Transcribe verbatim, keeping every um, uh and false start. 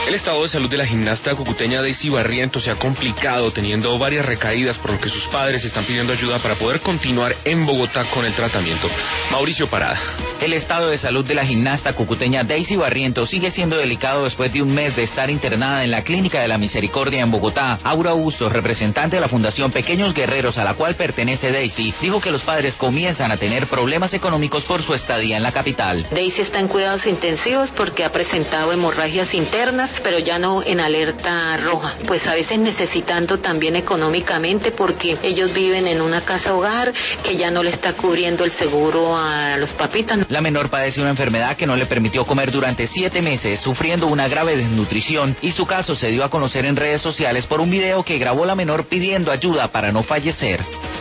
El estado de salud de la gimnasta cucuteña Daisy Barrientos se ha complicado, teniendo varias recaídas, por lo que sus padres están pidiendo ayuda para poder continuar en Bogotá con el tratamiento. Mauricio Parada. El estado de salud de la gimnasta cucuteña Daisy Barrientos sigue siendo delicado después de un mes de estar internada en la Clínica de la Misericordia en Bogotá. Aura Bustos, representante de la Fundación Pequeños Guerreros a la cual pertenece Daisy, dijo que los padres comienzan a tener problemas económicos por su estadía en la capital. Daisy está en cuidados intensivos porque ha presentado hemorragias internas, pero ya no en alerta roja. Pues a veces necesitando también económicamente porque ellos viven en una casa hogar que ya no le está cubriendo el seguro a los papitas. La menor padece una enfermedad que no le permitió comer durante siete meses, sufriendo una grave desnutrición, y su caso se dio a conocer en redes sociales por un video que grabó la menor pidiendo ayuda para no fallecer.